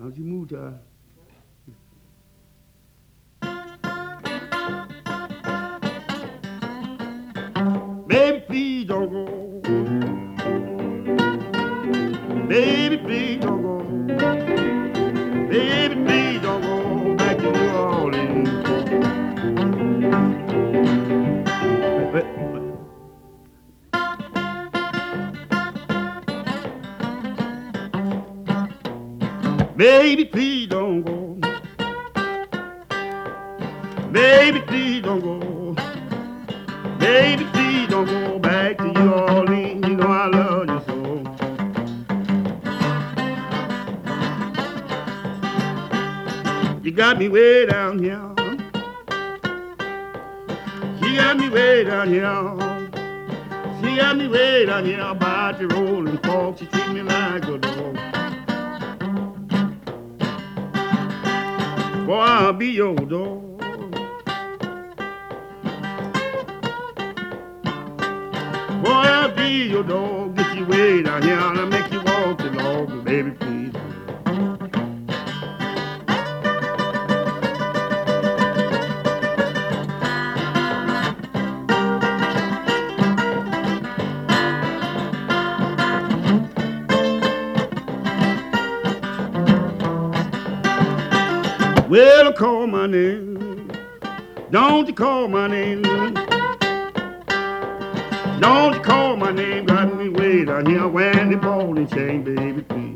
don't you move, child. Baby, please don't go. Baby, please don't go. Baby, please don't go back to New Orleans. Baby, please don't go. Baby, please don't go. Baby, please don't go back to New Orleans. You know I love you so. You got me way down here. She got me way down here. She got me way down here about the rolling fork. She treat me like a dog. Boy, I'll be your dog. Boy, I'll be your dog. Get you way down here and I'll make you walk the log. Baby, please. Well, call my name. Don't you call my name. Don't you call my name. Got me way down here wearing the ball and chain, baby, please.